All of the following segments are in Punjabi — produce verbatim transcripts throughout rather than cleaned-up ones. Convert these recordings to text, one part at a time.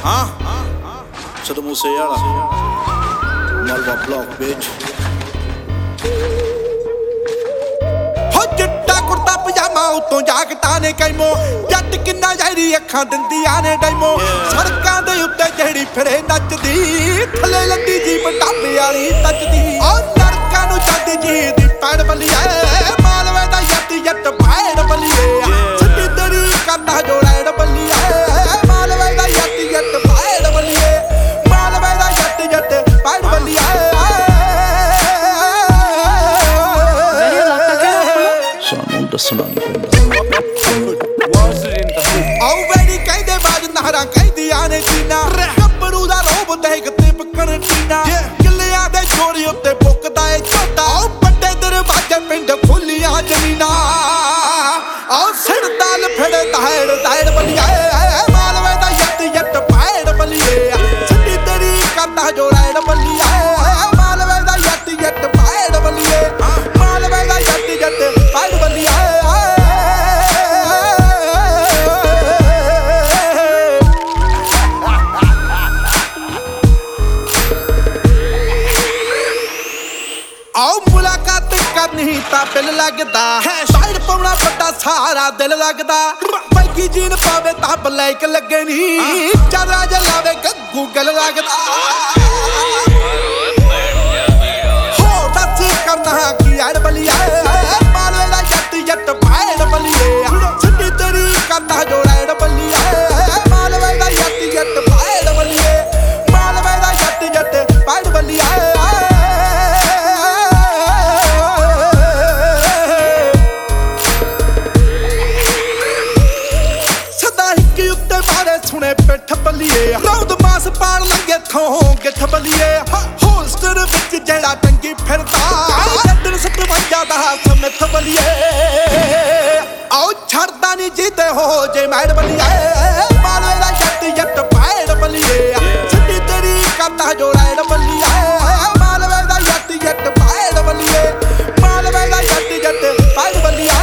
ਹਾਂ ਸਿੱਧੂ ਮੂਸੇਵਾਲਾ ਮਾਲਵਾ ਬਲੌਕ ਵਿੱਚ ਹੋ ਚਿੱਟਾ ਕੁੜਤਾ ਪਜਾਮਾ ਉਤੋਂ ਜਾਕਟਾਂ ਨੇ ਕੈਮੋ ਜੱਟ ਕਿੰਨਾ ਜ਼ਹਿਰੀ ਅੱਖਾਂ ਦਿੰਦੀਆਂ ਨੇ ਡੈਮੋ ਸੜਕਾਂ ਦੇ ਉੱਤੇ ਜਿਹੜੀ ਫਿਰੇ ਨੱਚਦੀ ਥੱਲੇ ਲੱਦੀ ਜੀ ਮਟਾਪੇ ਵਾਲੀ ਤੱਚਦੀ ਉਹ ਨਰਕਾਂ ਨੂੰ ਜਾਂਦੀ ਜੀ ਦੀ ਪੈੜ ਬੱਲੀਏ ਮਾਲਵੇ ਦਾ ਜੱਟ ਜੱਟ ਪੈੜ ਬੱਲੀਏ ਸਿੱਧੀ ਤੇਰੀ ਕਰਦਾ ਜੋੜੈੜ ਬੱਲੀਏ ਮਾਲਵੇ ਦਾ ਜੱਟ ਜੱਟ ਪੈੜ ਬੱਲੀਏ ਮਾਲਵੇ ਦਾ ਜੱਟ ਜੱਟ ਪੈੜ ਬੱਲੀਏ ਸਾਨੂੰ ਦੱਸਣਾ ਨਹੀਂ ਪੈਂਦਾ ਆਉ ਵੈਰੀ ਕਹਿੰਦੇ ਬਾਜ ਨਹਰਾਂ ਕਹਿੰਦੀਆਂ ਨੇ ਚੀਨਾ ਗੱਭਰੂ ਦਾ ਰੋਬ ਦੇਖ ਤੇ ਬਕਰ ਟੀਨਾ ਕਿੱਲਿਆਂ ਦੇ ਛੋਰੀ ਉੱਤੇ ਪੁੱਕਦਾ ਏ ਝੋਟਾ ਆਉ ਵੱਡੇ ਦਰਵਾਜ਼ੇ ਪਿੰਡ ਖੁੱਲੀਆਂ ਜ਼ਮੀਨਾਂ ਆਉ ਸਿਰਦਾ ਲਫੜੇ ਤਾੜ ਤਾੜ ਬੱਲੀਏ ਮਾਲਵੇ ਦਾ ਜੱਟ ਜੱਟ ਪੈੜ ਬੱਲੀਏ ਸਿੱਧੀ ਤੇਰੀ ਕਰਦਾ ਜੋੜੈੜ ਬੱਲੀਏ ਮਾਲਵੇ ਦਾ ਜੱਟ ਜੱਟ ਪੈੜ ਬੱਲੀਏ ਮਾਲਵੇ ਦਾ ਜੱਟ ਜੱਟ ਪੈੜ ਬੱਲੀਏ ਆਓ ਮੁਲਾਕਾਤ ਕਰਨੀ ਤਾਂ ਬਿਲ ਲੱਗਦਾ ਸਾਈਡ ਪਾਉਣਾ ਵੱਡਾ ਸਾਰਾ ਦਿਲ ਲੱਗਦਾ ਬੈਗੀ ਜੀਨ ਪਾਵੇ ਤਾਂ ਬਲੈਕ ਲੱਗੇ ਨੀ ਚਾਦਰਾ ਜਲਾਵੇ ਗੱਗੂ ਗਲ ਲੱਗਦਾ ਹੋ ਦੱਸ ਕਰਨਾ ਕੀ ਐੜ ਬਲੀਏ ਮਾਲਵੇ ਦਾ ਜੱਟ ਜੱਟ ਪੈੜ ਬਲੀਏ ਸਿੱਧੀ ਤੇਰੀ ਕਰਦਾ ਜੋੜੈੜ ਬਲੀਏ ਮਾਲਵੇ ਦਾ ਜੱਟ ਜੱਟ ਪੈੜ ਬਲੀਏ ਮਾਲਵੇ ਦਾ ਜੱਟ ਜੱਟ ਪੈੜ ਬਲੀਏ ਸੁਣੇ ਪਿੱਠ ਬੱਲੀਏ ਰੌਦ ਮਾਸ ਪਾੜ ਲੰਗੇ ਥੋਂ ਗਿੱਠ ਬੱਲੀਏ ਹੋਸਟਰ ਵਿੱਚ ਜਿਹੜਾ ਟੰਗੀ ਫਿਰਦਾ ਲੱਡਣ ਸਤਵੰਜਾ ਦਾ ਸਮਿੱਥ ਬੱਲੀਏ ਆਓ ਛੱਡਦਾ ਨਹੀਂ ਜਿੱਤੇ ਹੋ ਜੇ ਮੈੜ ਬੱਲੀਏ ਮਾਲਵੇ ਦਾ ਜੱਟ ਜੱਟ ਪੈੜ ਬੱਲੀਏ ਸਿੱਧੀ ਤੇਰੀ ਕਰਦਾ ਜੋੜੈੜ ਬੱਲੀਏ ਮਾਲਵੇ ਦਾ ਜੱਟ ਜੱਟ ਪੈੜ ਬੱਲੀਏ ਮਾਲਵੇ ਦਾ ਜੱਟ ਜੱਟ ਪੈੜ ਬੱਲੀਏ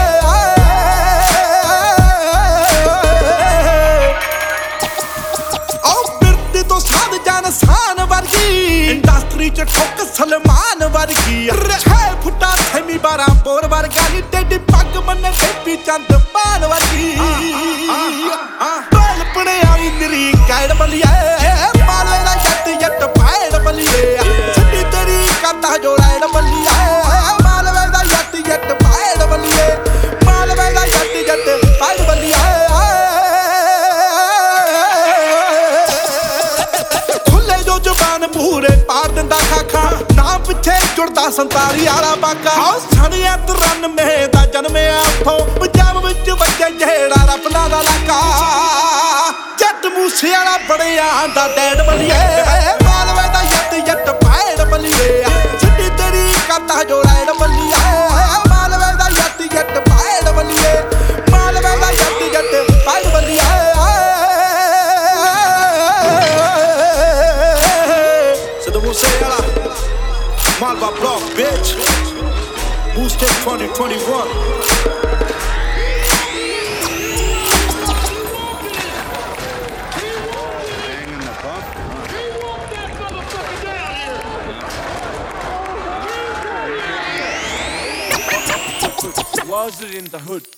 ਸਾਨ ਵਰਗੀ ਇੰਡਸਟਰੀ ਚ ਠੋਕ ਸਲਮਾਨ ਵਰਗੀ ਛੇ ਫੁੱਟਾ ਥੈਮੀ ਬਾਰਾਂ ਬੋਰ ਵਰਗਾ ਨੀ ਟੇਡੀ ਪੱਗ ਮੰਨੇ ਟੇਪੀ ਚੰਦ ਪਾਨ ਵਰਗੀ ਬਲ ਪੜੇ ਆਈ ਨਿਰੀ ਗੈੜ ਬੱਲੀਏ ਮਾਲਵੇ ਦਾ ਜੱਟ ਜੱਟ ਪੈੜ ਬੱਲੀਏ ਸਿੱਧੀ ਤੇਰੀ ਕਰਦਾ ਜੋੜੈੜ ਬੱਲੀਏ ਮਾਲਵੇ ਦਾ ਜੱਟ ਜੱਟ ਪੈੜ ਬੱਲੀਏ ਮਾਲਵੇ ਦਾ ਜੱਟ ਜੱਟ ਪੈੜ ਬੱਲੀਏ ਪੂਰੇ ਪਾਰ ਦਿੰਦਾ ਖਾਖਾ ਨਾ ਪਿੱਛੇ ਜੁੜਦਾ ਸੰਤਾਰੀ ਵਾਲਾ ਬਾਕਾ ਆਹ ਸਣਿਆ ਤਰਾਨਵੇਂ ਦਾ ਜਨਮਿਆ ਉੱਥੋਂ ਪੰਜਾਬ ਵਿੱਚ ਵੱਜੇ ਜਿਹੜਾ ਰਪਨਾ ਦਾ ਲਾਕਾ ਜੱਟ ਮੂਸੇਵਾਲਾ ਬੜਿਆਂ ਦਾ ਡੈਡ ਬੱਲੀਏ ਮਾਲਵੇ ਦਾ ਜੱਟ ਜੱਟ ਪੈੜ ਬੱਲੀਏ ਸਿੱਧੀ ਤੇਰੀ ਕਰਦਾ ਜੋੜੈੜ ਬੱਲੀਏ ਮਾਲਵੇ ਦਾ ਜੱਟ ਜੱਟ ਪੈੜ ਬੱਲੀਏ ਮਾਲਵੇ ਦਾ ਜੱਟ ਜੱਟ ਪੈੜ ਬੱਲੀਏ Mousseyala, Malva Block, bitch. Booster twenty twenty-one. Was it in the hood?